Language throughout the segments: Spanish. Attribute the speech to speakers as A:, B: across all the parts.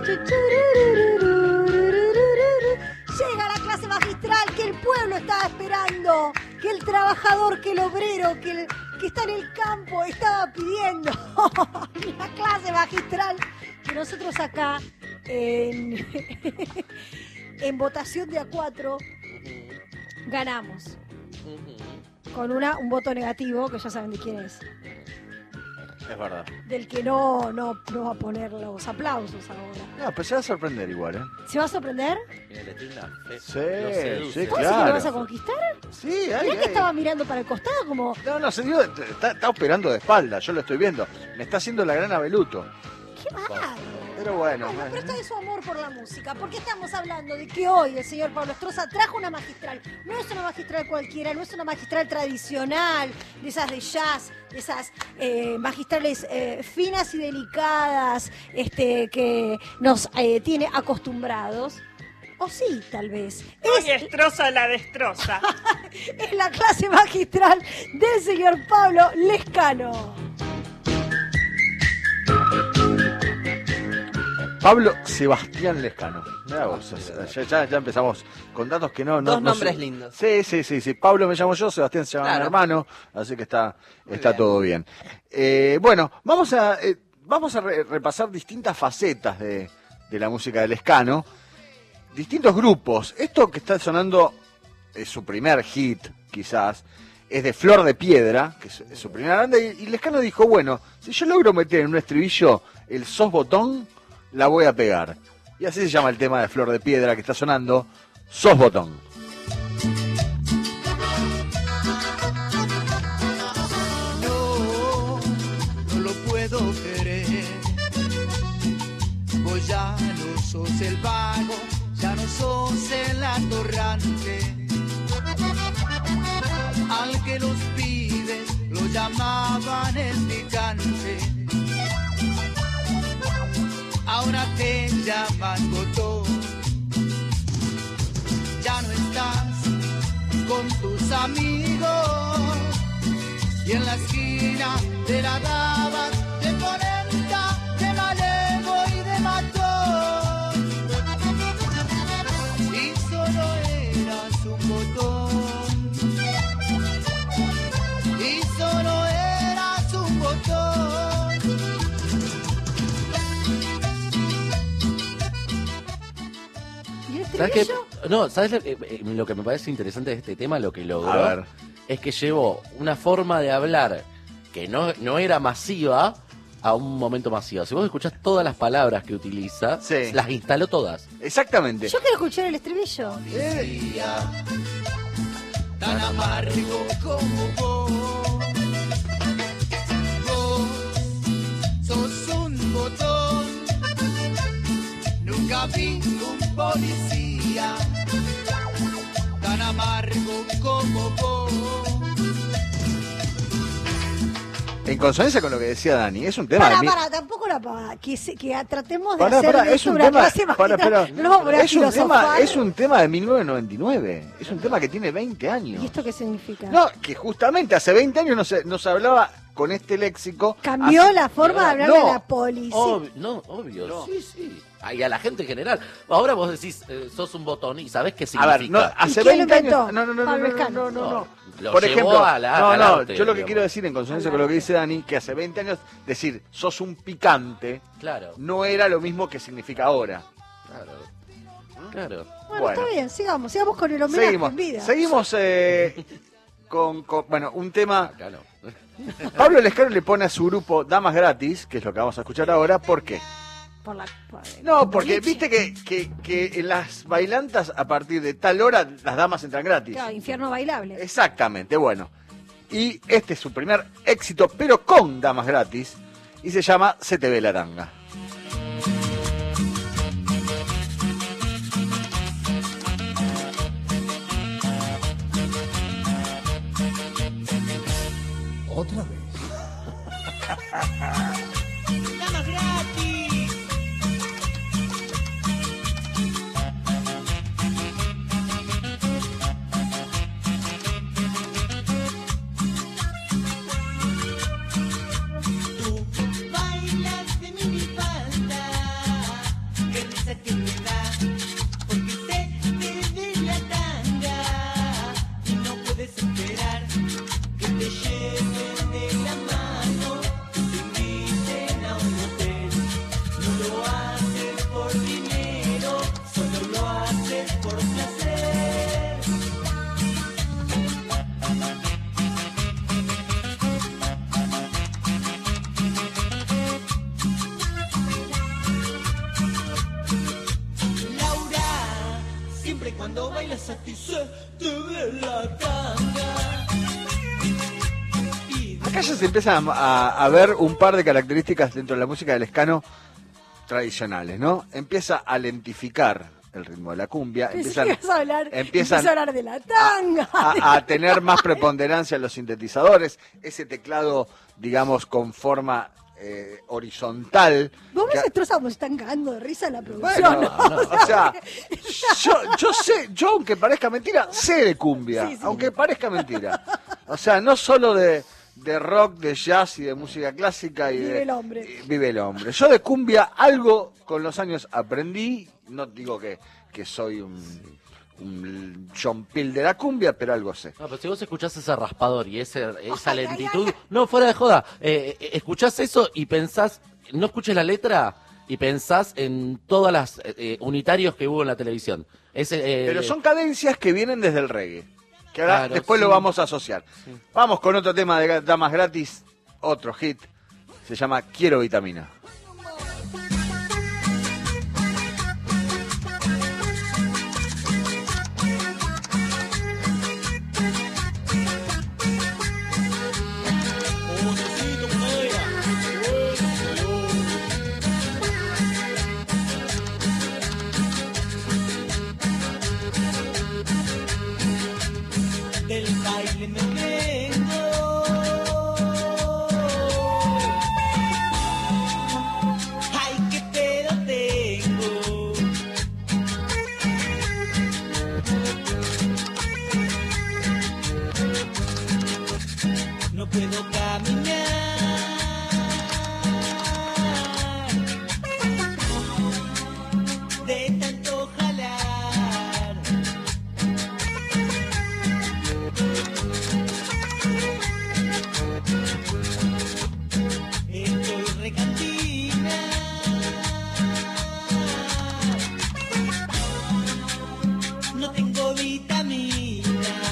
A: Llega la clase magistral que el pueblo estaba esperando, que el trabajador, que el obrero, que está en el campo estaba pidiendo. La clase magistral que nosotros acá en votación de A4 ganamos. Con un voto negativo, que ya saben de quién es.
B: Es verdad.
A: Del que no va a poner los aplausos ahora.
B: No, pero se va a sorprender igual, ¿eh?
A: ¿Se va a sí,
B: Sí,
A: ¿Vos
B: claro.
A: que lo vas a conquistar?
B: Sí,
A: Mirá que estaba mirando para el costado como...
B: No, se dio, está operando de espalda, yo lo estoy viendo. Me está haciendo la gran Abeluto.
A: ¡Qué bárbaro!
B: Pero bueno.
A: Pero esto es su amor por la música, porque estamos hablando de que hoy el señor Pablo Estroza trajo una magistral. No es una magistral cualquiera, no es una magistral tradicional, de esas de jazz, de esas magistrales finas y delicadas, que nos tiene acostumbrados. O sí, tal vez.
C: Hoy Estroza la destroza.
A: Es la clase magistral del señor Pablo Lescano.
B: Pablo Sebastián Lescano. Mirá vos, ya empezamos con datos que no...
D: Dos nombres lindos.
B: Sí. Pablo me llamo yo, Sebastián se llama mi hermano, así que está todo bien. Bueno, vamos a repasar distintas facetas de la música de Lescano, distintos grupos. Esto que está sonando es su primer hit, quizás, es de Flor de Piedra, que es su primera banda, y Lescano dijo, bueno, si yo logro meter en un estribillo el sos botón, la voy a pegar. Y así se llama el tema de Flor de Piedra que está sonando, Sos Botón.
E: No lo puedo querer. Vos ya no sos el vago, ya no sos el atorrante. Al que los pibes lo llamaban el picante. Ahora te llaman botón. Ya no estás con tus amigos y en la esquina te la dabas de polenta, de malevo y de matón. Y solo eras un botón. Y solo eras un botón.
D: ¿Sabes qué? No, ¿sabes lo que me parece interesante de este tema? Lo que logró
B: A ver.
D: es que llevó una forma de hablar que no era masiva a un momento masivo. Si vos escuchás todas las palabras que utiliza,
B: Sí.
D: las instaló todas.
B: Exactamente.
A: Yo quiero escuchar el estribillo.
E: Tan amargo como vos. Vos sos un botón. Nunca vi un policía tan amargo como vos.
B: En consonancia con lo que decía Dani, es un tema de...
A: Tampoco que tratemos de hacer
B: es
A: esto
B: un
A: una
B: tema,
A: clase magistral. No nos vamos a poner a filosofar.
B: es un tema de 1999, es un tema que tiene 20 años.
A: ¿Y esto qué significa?
B: No, que justamente hace 20 años no se hablaba con este léxico.
A: Cambió la forma de hablarle a la policía.
D: Obvio,
B: No.
D: sí. Y a la gente en general. Ahora vos decís, sos un botón y sabés qué
B: A
D: significa.
B: ver, no, hace
A: ¿Y quién lo
B: 20 años...
A: inventó? Pablo Lescano.
B: No.
D: Lo
B: Por
D: llevó
B: ejemplo,
D: al arte,
B: yo lo que
D: digamos.
B: quiero decir en consonancia con lo que dice Dani, que hace 20 años decir sos un picante
D: Claro,
B: no era lo mismo que significa ahora.
D: claro.
A: Bueno, está bien, sigamos con el homenaje en vida.
B: Seguimos con un tema.
D: Acá no.
B: Pablo Lescano le pone a su grupo Damas Gratis, que es lo que vamos a escuchar ahora. ¿Por qué? No, porque viste que en las bailantas a partir de tal hora las damas entran gratis.
A: Claro, infierno bailable.
B: Exactamente, bueno. Y este es su primer éxito, pero con damas gratis, y se llama Se te ve la tanga.
E: Otra vez.
C: ¡Damas gratis!
E: Tú bailas de mi mientras a ti se te ve la tanga.
B: Acá ya se empiezan a ver un par de características dentro de la música del escano tradicionales, ¿no? Empieza a lentificar el ritmo de la cumbia, empiezan
A: a hablar de la tanga.
B: a tener más preponderancia en los sintetizadores, ese teclado, digamos, con forma horizontal.
A: Vos me destrozamos, nos están cagando de risa la producción.
B: Bueno, o sea, yo sé, yo aunque parezca mentira, sé de cumbia,
A: Sí.
B: aunque parezca mentira. O sea, no solo de rock, de jazz y de música clásica.
A: Vive el hombre.
B: Vive el hombre. Yo de cumbia algo con los años aprendí, no digo que soy un John Peel de la cumbia, pero algo sé.
D: No, pero si vos escuchás ese raspador y esa lentitud, no, fuera de joda, escuchás eso y pensás, no escuches la letra y pensás en todas las unitarios que hubo en la televisión.
B: Pero son cadencias que vienen desde el reggae, que ahora
D: Claro,
B: después
D: sí.
B: lo vamos a asociar.
D: Sí.
B: Vamos con otro tema de Damas Gratis, otro hit, se llama Quiero Vitamina.
E: Del baile me vengo. Ay, qué pedo tengo. No puedo caminar de tanto jalar. Estoy recantina. No tengo vitamina.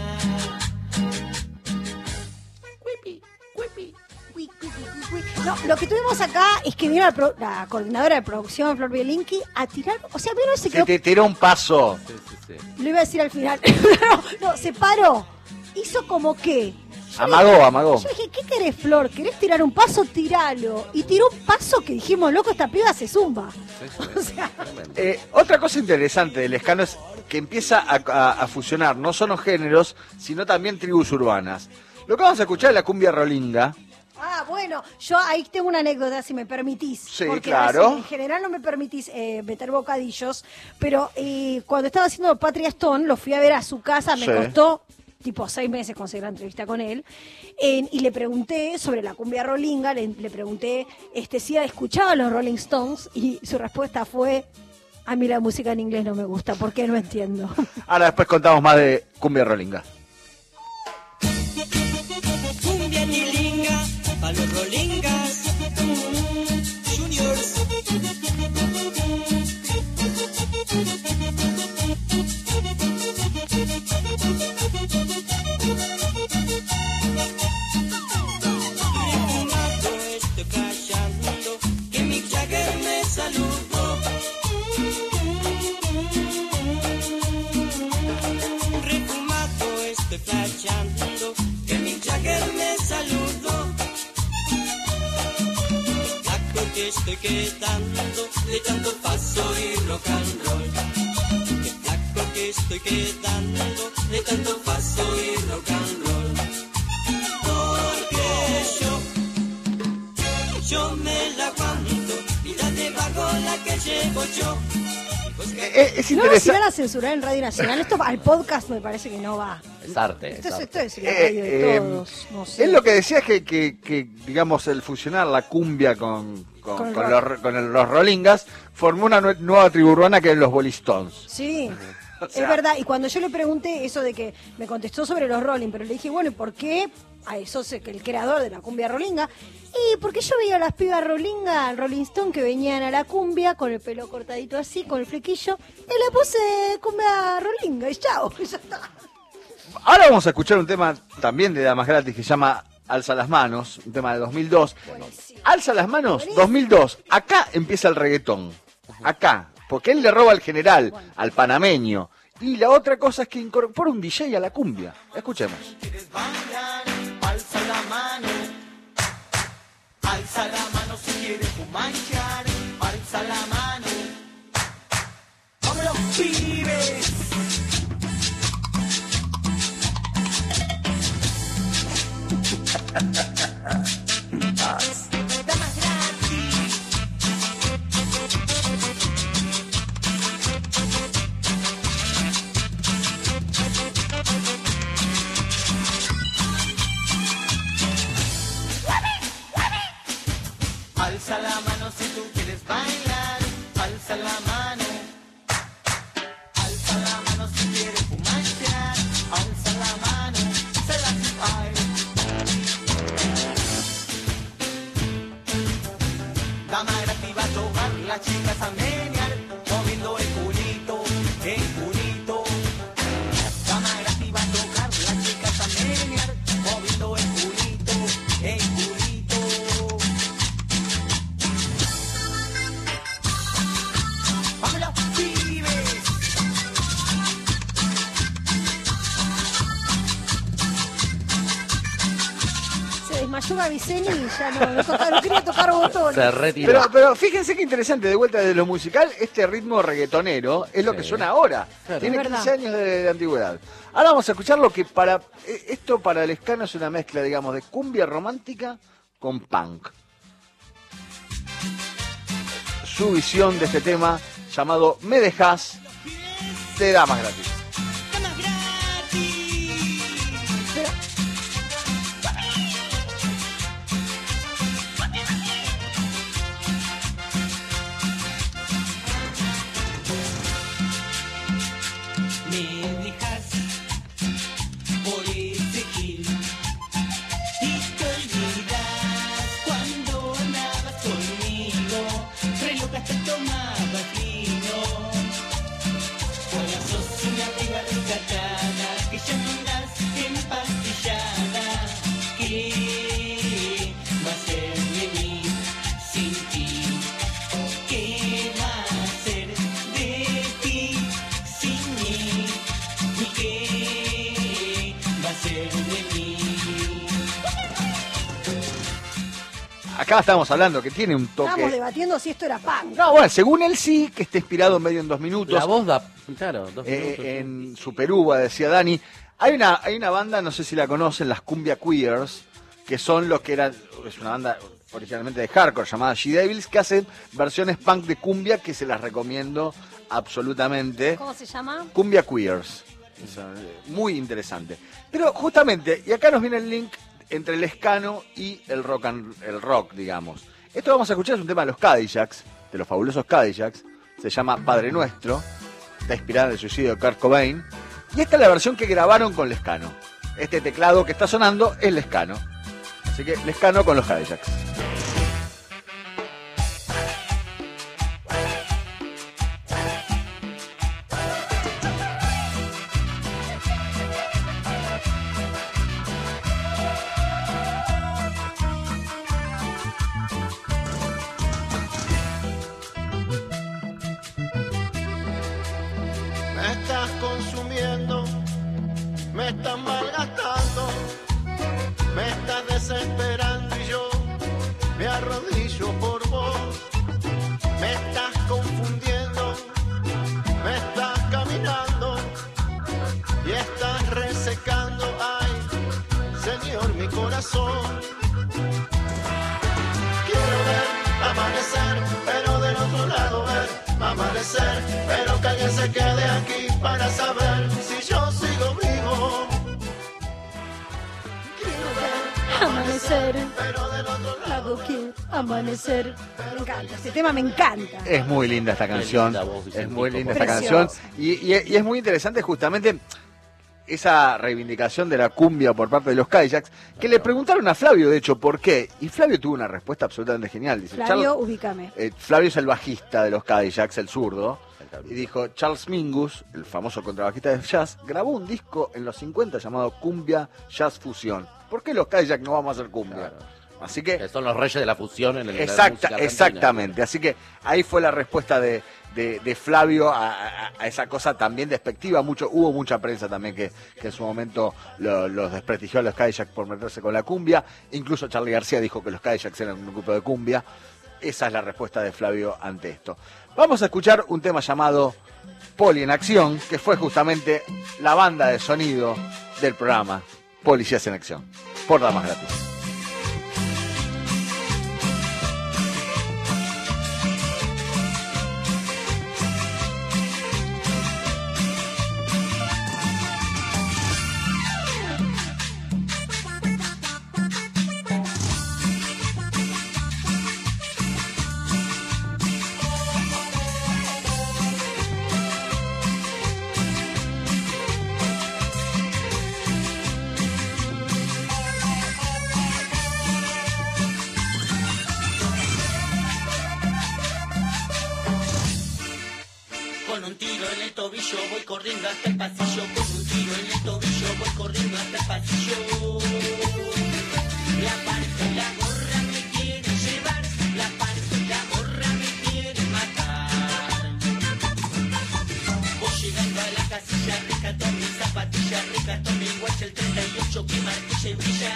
A: No, lo que tuvimos acá es que vino la coordinadora de producción, Flor Bielinski, a tirar, o sea, vino ese
B: Se
A: quedó,
B: te tiró un paso.
D: Sí.
A: lo iba a decir al final, no, se paró, hizo como que...
B: Amagó.
A: Yo dije, ¿qué querés, Flor? ¿Querés tirar un paso? Tiralo. Y tiró un paso que dijimos, loco, esta piba se zumba. O sea,
B: Otra cosa interesante del escano es que empieza a fusionar no solo géneros, sino también tribus urbanas. Lo que vamos a escuchar es la cumbia rolinga.
A: bueno, yo ahí tengo una anécdota, si me permitís.
B: Sí,
A: porque
B: claro.
A: En general no me permitís meter bocadillos, pero cuando estaba haciendo Patria Stone, lo fui a ver a su casa, me
B: Sí.
A: costó tipo 6 meses conseguir la entrevista con él, y le pregunté sobre la cumbia rolinga, le pregunté si ha escuchado a los Rolling Stones, y su respuesta fue: a mí la música en inglés no me gusta, porque no entiendo.
B: Ahora después contamos más de cumbia rolinga.
E: Cumbia nilinga, pa' los rolingas, juniors. Refumado estoy callando, que Mick Jagger me saludó. Refumado estoy callando, que Mick Jagger me saludó. Flaco que estoy quedando, de tanto paso y rock and roll. Qué flaco que estoy quedando, de tanto paso y rock and roll. Porque yo me la aguanto, y la de vago la que llevo yo.
B: Es
A: ¿No nos iban
B: interesante.
A: a censurar en Radio Nacional? Esto al podcast me parece que no va.
D: Es arte.
A: Esto es la radio de todos. No sé.
B: Es lo que decía, es que digamos, el fusionar la cumbia con
A: Con
B: los rolingas formó una nueva tribu urbana que es los Bolistones.
A: Sí,
B: O sea,
A: es verdad. Y cuando yo le pregunté eso de que me contestó sobre los Rolling, pero le dije, bueno, ¿y por qué? A eso sé que el creador de la cumbia rolinga. Y porque yo veía a las pibas rolinga, Rolling Stone, que venían a la cumbia con el pelo cortadito así, con el flequillo, y le puse cumbia rolinga y chao. Y ya está.
B: Ahora vamos a escuchar un tema también de Damas Gratis que se llama Alza las Manos, un tema de 2002.
A: Buenísimo.
B: Alza las Manos,
A: Buenísimo.
B: 2002. Acá empieza el reggaetón. Acá. Porque él le roba al general, al panameño. Y la otra cosa es que incorpora un DJ a la cumbia. Escuchemos.
E: ¿Quieres bailar? Alza la mano. Alza la mano si quieres fumanchar. Alza la mano. ¡Vámonos, pibes! Damas gratis. Alza la mano si tú quieres bailar. Alza la mano. Alza la mano si quieres fumanchear. Alza la mano. Se la ay. Dama gratis va a tocar, las chicas a menear, moviendo el culito, el culito. Dama gratis va a tocar, las chicas a menear, moviendo el culito, el culito. ¡Vámonos, pibes!
A: Se desmayó Gaviceni y ya no quería tocar botones.
D: Se retiró.
B: Pero fíjense qué interesante, de vuelta de lo musical, este ritmo reggaetonero es lo que suena ahora.
D: Claro.
B: Tiene
A: Es
B: 15
A: verdad.
B: años de antigüedad. Ahora vamos a escuchar lo que esto para el Lescano es una mezcla, digamos, de cumbia romántica con punk. Su visión de este tema llamado Me Dejás de Damas Gratis.
C: Damas gratis.
E: Me dejas por ese gil y te olvidas cuando andabas conmigo, re loca te tomabas vino. Ahora sos una piba rescatada que ya no andas empastillada. ¿Qué va a ser de mí sin ti? ¿Qué va a ser de ti sin mí? ¿Y qué va a ser de mí?
B: Acá estamos hablando que tiene un
A: Estábamos
B: toque...
A: debatiendo si esto era punk.
B: No, bueno, según él sí, que está inspirado en medio en 2 minutos.
D: La voz da, claro, 2 minutos.
B: En Superuva, decía Dani. Hay una banda, no sé si la conocen, las Cumbia Queers, que son los que eran, es una banda originalmente de hardcore llamada She-Devils, que hacen versiones punk de cumbia que se las recomiendo absolutamente.
A: ¿Cómo se llama?
B: Cumbia Queers. Muy interesante. Pero justamente, y acá nos viene el link entre el Lescano y el rock, digamos. Esto vamos a escuchar, es un tema de los Cadillacs, de los fabulosos Cadillacs. Se llama Padre Nuestro. Está inspirada en el suicidio de Kurt Cobain. Y esta es la versión que grabaron con Lescano. Este teclado que está sonando es Lescano. Así que Lescano con los Cadillacs.
F: Me estás consumiendo, me estás malgastando, me estás desesperando y yo me arrodillo por vos. Me estás confundiendo, me estás caminando y estás resecando, ay, Señor, mi corazón. Quiero ver amanecer, pero del otro lado ver amanecer, pero que alguien se quede aquí para saber si yo sigo vivo. Quiero ver
A: Amanecer,
F: pero del otro lado
A: lado que amanecer. Me encanta, este tema me encanta.
B: Es muy linda esta canción.
D: linda voz,
B: Es
D: Vicentico,
B: muy linda
D: por
B: esta
A: favor.
B: canción. Y es muy interesante justamente esa reivindicación de la cumbia por parte de los Cadillacs, que le preguntaron a Flavio, de hecho, por qué. Y Flavio tuvo una respuesta absolutamente genial. Dice,
A: Flavio, ubícame.
B: Flavio es el bajista de los Cadillacs, el zurdo. Y dijo, Charles Mingus, el famoso contrabajista de jazz, grabó un disco en los 50 llamado Cumbia Jazz Fusión. ¿Por qué los Cadillacs no vamos a hacer cumbia?
D: Claro.
B: Así que...
D: Que son los reyes de la fusión en la música argentina.
B: Exactamente, así que ahí fue la respuesta de de Flavio a esa cosa también despectiva. Hubo mucha prensa también que en su momento los desprestigió a los Cadillacs por meterse con la cumbia. Incluso Charly García dijo que los Cadillacs eran un grupo de cumbia. Esa es la respuesta de Flavio ante esto. Vamos a escuchar un tema llamado Poli en Acción, que fue justamente la banda de sonido del programa Policías en Acción, por Damas Gratis.
C: Con un tiro en el tobillo voy corriendo hasta el pasillo. Con un tiro en el tobillo voy corriendo hasta el pasillo. La parte y la gorra me quiere llevar. La parte y la gorra me quiere matar. Voy llegando a la casilla, rescato mis zapatillas, rescato mi guacha, el 38 que martilla y brilla.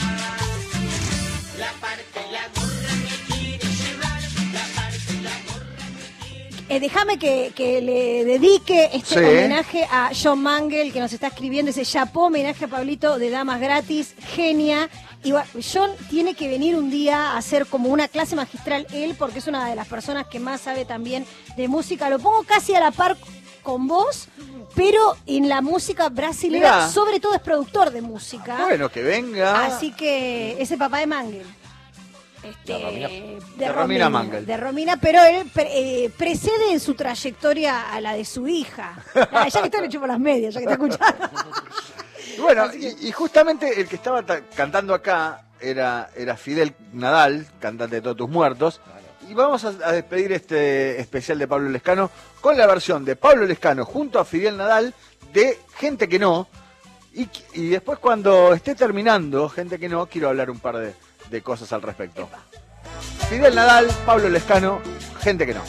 C: La parte y la gorra me quiere llevar. La parte y la gorra me quiere.
A: Déjame que le dedique este
B: Sí.
A: homenaje a John Mangel, que nos está escribiendo ese chapó, homenaje a Pablito de Damas Gratis, genia. Y John tiene que venir un día a hacer como una clase magistral él, porque es una de las personas que más sabe también de música. Lo pongo casi a la par con vos, pero en la música brasileña,
B: Mirá.
A: sobre todo es productor de música.
B: Bueno, que venga.
A: Así que es el papá de Mangel.
D: De Romina.
B: De Romina Mangel.
A: De Romina, pero él precede en su trayectoria a la de su hija. Ah, ya que está le chupo las medias, ya que está escuchando.
B: Bueno, y justamente el que estaba cantando acá era Fidel Nadal, cantante de Todos Tus Muertos. Y vamos a despedir este especial de Pablo Lescano con la versión de Pablo Lescano junto a Fidel Nadal de Gente que no. Y después cuando esté terminando Gente que no, quiero hablar un par de cosas al respecto. Fidel Nadal, Pablo Lescano, Gente que no.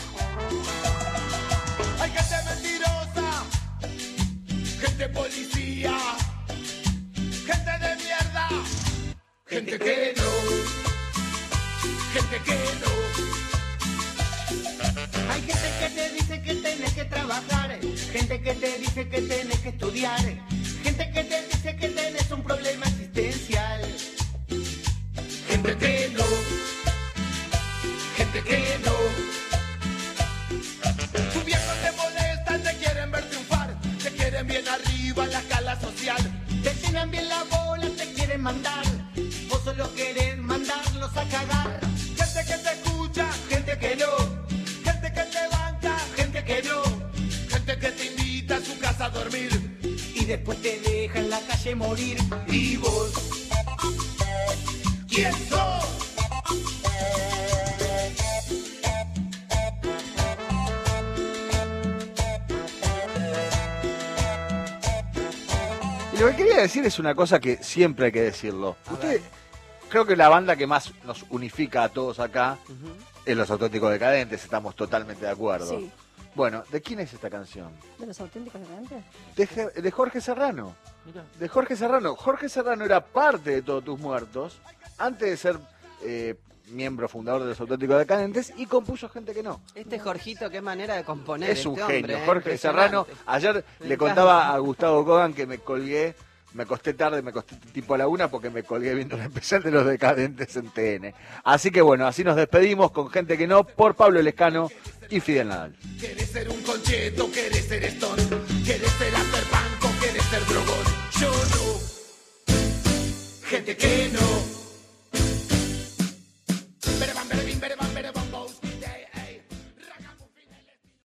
E: Hay gente mentirosa, gente policía, gente de mierda, gente que no, gente que no. Hay gente que te dice que tienes que trabajar, gente que te dice que tienes que estudiar, gente que te dice que tienes un problema existencial. Gente que no, gente que no. Tus viejos te molestan, te quieren ver triunfar, te quieren bien arriba en la escala social, te tienen bien la bola, te quieren mandar, vos solo querés mandarlos a cagar. Gente que te escucha, gente que no, gente que te banca, gente que no, gente que te invita a su casa a dormir y después te deja en la calle morir. Y vos, ¿quién sos?
B: Y lo que quería decir es una cosa que siempre hay que decirlo. Usted, creo que la banda que más nos unifica a todos acá es Los Auténticos Decadentes, estamos totalmente de acuerdo.
A: Sí.
B: Bueno, ¿de quién es esta canción?
A: ¿De los auténticos decadentes?
B: De Jorge Serrano.
D: Mirá.
B: De Jorge Serrano. Jorge Serrano era parte de Todos Tus Muertos, antes de ser miembro fundador de Los Auténticos Decadentes, y compuso Gente que no.
G: Este Jorgito, qué manera de componer.
B: Es un
G: este
B: genio.
G: hombre,
B: Jorge Serrano. Ayer
G: Me
B: le
G: encanta.
B: contaba a Gustavo Kogan que me colgué, me acosté tarde, me acosté tipo a la 1 porque me colgué viendo el especial de Los Decadentes en TN. Así que bueno, así nos despedimos con Gente que no, por Pablo Lescano y Fidel Nadal.
E: ¿Querés ser un concheto? ¿Querés ser Stone? ¿Querés ser afterpunk o querés ser drogón? Yo no. Gente que no.